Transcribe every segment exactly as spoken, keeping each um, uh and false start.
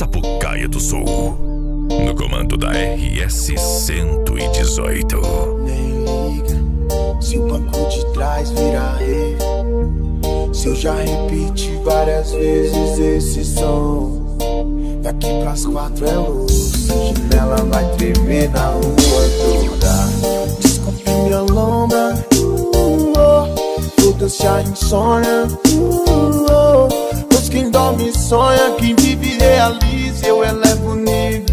Sapucaia do Sul, no comando da R S cento e dezoito. Nem liga se o banco de trás vira rei, se eu já repeti várias vezes esse som. Daqui pras quatro é luz, janela vai tremer na rua toda. Desculpe minha lombra, uh, oh. Foda-se a insônia, uh, oh. Pois quem dorme sonha, quem vive realiza. Eu elevo o nível.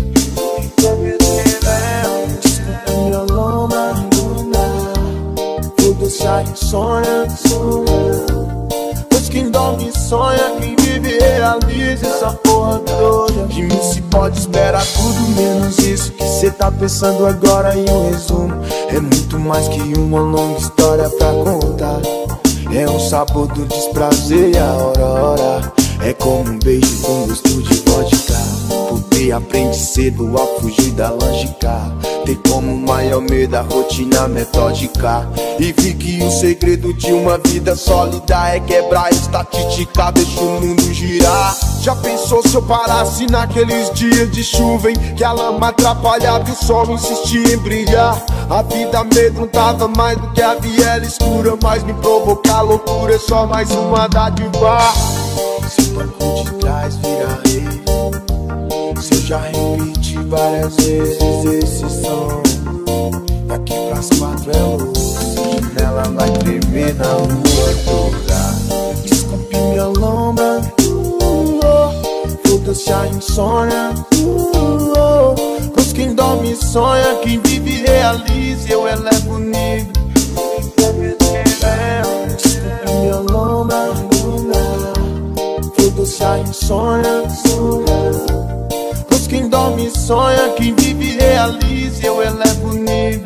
Desculpe minha lombra, uh, foda-se a insônia, uh, pois quem dorme sonha, quem vive realiza essa porra toda. De mim se pode esperar tudo menos isso que cê tá pensando agora. E um resumo é muito mais que uma longa história pra contar. É um sabor do desprazer e a aurora é como um beijo com gosto de vodka. Porque aprende cedo a fugir da lógica. Tem como maior medo a rotina metódica. E vi que o segredo de uma vida sólida é quebrar a estatística, deixa o mundo girar. Já pensou se eu parasse naqueles dias de chuva em que a lama atrapalhava e o sol insistia em brilhar? A vida amedrontava mais do que a viela escura, mas me provocar loucura é só mais uma dádiva. Se o banco de trás vira rei, se eu já repeti várias vezes esse som. Daqui pras quatro é luz, janela vai tremer na rua toda. Desculpe minha lombra, uh, oh. Foda-se a insônia, uh, oh. Pois quem dorme sonha, quem vive realiza. Eu elevo o nível. Desculpe minha lombra, uh, foda-se a insônia, uh, pois quem dorme sonha, quem vive realiza. Eu elevo o nível.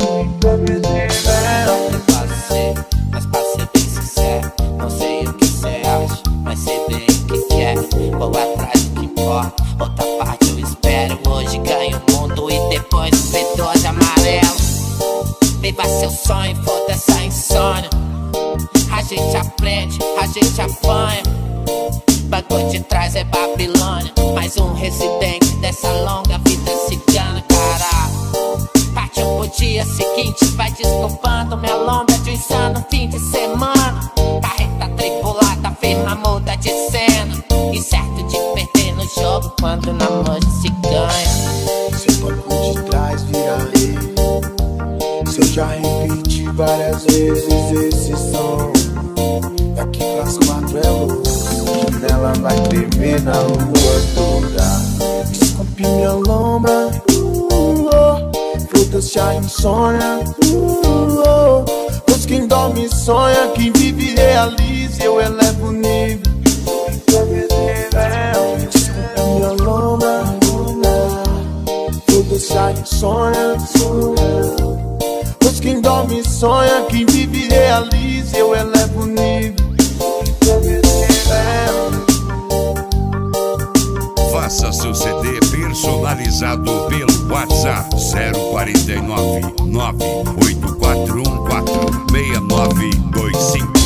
Passei, mas passei bem sincero. Não sei o que cê acha, mas sei bem o que quer. Vou atrás do que importa, outra parte eu espero. Hoje ganho o mundo e depois o V doze amarelo. Viva seu sonho, foda-se a insônia. A gente aprende, a gente apanha. Banco de trás é Babilônia, mais um residente dessa longa vida cigana, caralho. Partiu pro dia seguinte, vai desculpando minha lombra de um insano fim de semana. Carreta tripulada, firma muda de cena, incerto de perder no jogo quando na noite se ganha. Se o banco de trás vira rei, se eu já repeti várias vezes esse som. Daqui pras quatro é luz, janela vai tremer na rua toda. Desculpe minha lombra, uh, oh. Foda-se a insônia, uh, oh. Pois quem dorme sonha, quem vive realiza. Eu elevo o nível. Desculpe minha lombra, uh, foda-se a insônia, uh, pois quem dorme sonha, quem vive realiza. Eu elevo o nível. Faça seu C D personalizado pelo WhatsApp zero quatro nove, nove oito quatro um quatro, seis nove dois cinco.